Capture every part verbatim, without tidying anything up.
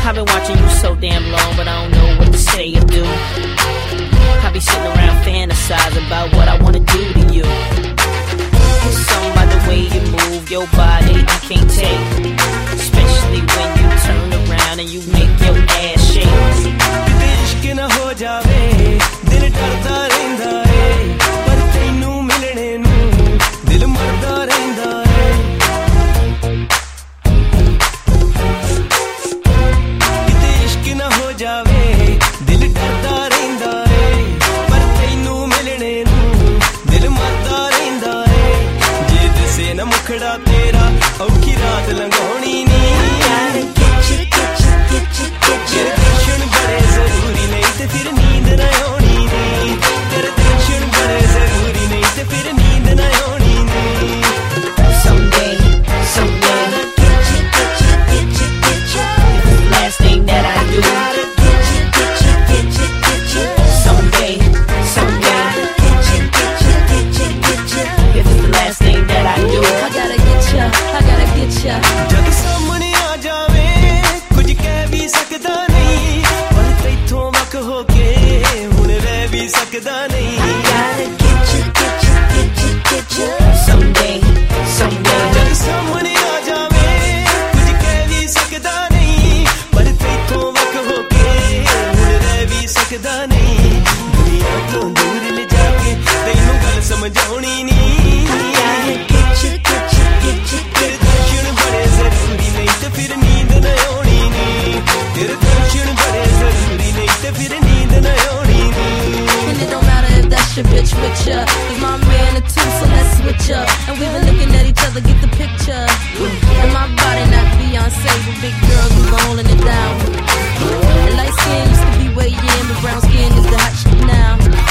I've been watching you so damn long, but I don't know what to say or do. I be sitting around fantasizing about what I wanna do to you. Something about the way you move your body I can't take, especially when you turn around and you make your ass shake. इश्क ना हो जावे दिल डरदा रहिंदा है, पर तैनू मिलने नू दिल मरदा रहिंदा है। किते इश्क ना हो जावे दिल डरदा रहिंदा है, पर तैनू मिलने नू दिल मरदा रहिंदा है। जे दिसे ना मुखड़ा तेरा औखी रात लंघाउणी नी। फिर नींद न आनी नी, तेरे दर्शन बड़े जरूरी नहीं ते फिर नींद न आनी नी। Someday, someday, get you, get you, get you, get you. It's the last thing that I do. Get you, get you, get you, get you. Someday, someday, get you, get you, get you, get you. If it's the last thing that I do. I gotta get ya, I gotta get ya. जग सामने आ जावे कुछ कह भी सकदा नहीं, पर तैथों वक होके हुण रह भी सकदा नहीं। I gotta get you, get you, get you, get you. Someday, someday. जग सामने आ जावे कुछ कह भी सकदा नहीं, पर तैथों वक होके हुण रह भी सकदा नहीं। दुनिया तो दूर ले जाके तैनू गल समझाउणी नी। Get you, get you, get you. तेरे दर्शन बड़े जरूरी नहीं ते फिर नींद न आनी नी। तेरे दर्शन बड़े जरूरी नहीं ते फिर नींद न आनी नी। And it don't matter if that's your bitch with ya, he's my man too, so let's switch up. And we've been looking at each other, get the picture. And my body not Beyonce, but big girls we been holding it down. And light skin used to be way in, but brown skin is the hot shit now.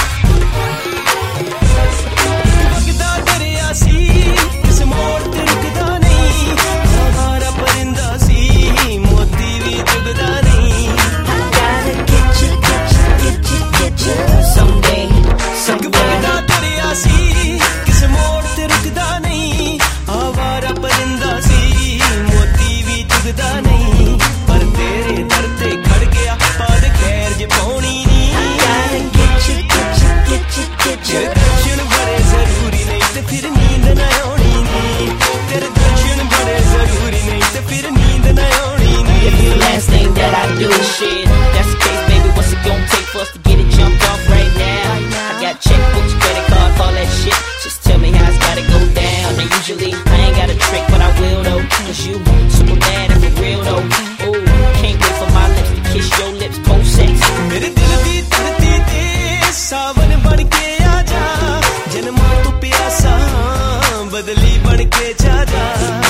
वगदा दरिया सी किस मोड़ ते रुकदा नहीं, आवारा परिंदा सी मोती भी चुगदा नहीं। I gotta get you, get you, get you, get you. Someday, someday. वगदा दरिया सी किस मोड़ ते रुकदा नहीं, आवारा परिंदा सी मोती भी चुगदा नहीं। पर तेरे दर ते खड़ गया पाद खैर जे पाउणी नी। I gotta get you, get you, get you, get you. तेरे दर्शन बड़े जरूरी नहीं ते फिर नींद न आनी नी। तेरे दर्शन बड़े जरूरी नहीं ते फिर नींद न आनी नी। If it's the last thing that I do, shit, that's the case, baby. What's it gonna take for us to get it jumped off right now? I got checkbooks, credit cards, all that shit. Just tell me how it's gotta go down. And usually I ain't got a trick, but I will though. Cause you super bad and for real though. Ooh, can't wait for my lips to kiss your lips post sex. मेरे दिल दी धरती ते सावन बन के आ जा, जन्मां तू प्यासा बदली बन के जा जा।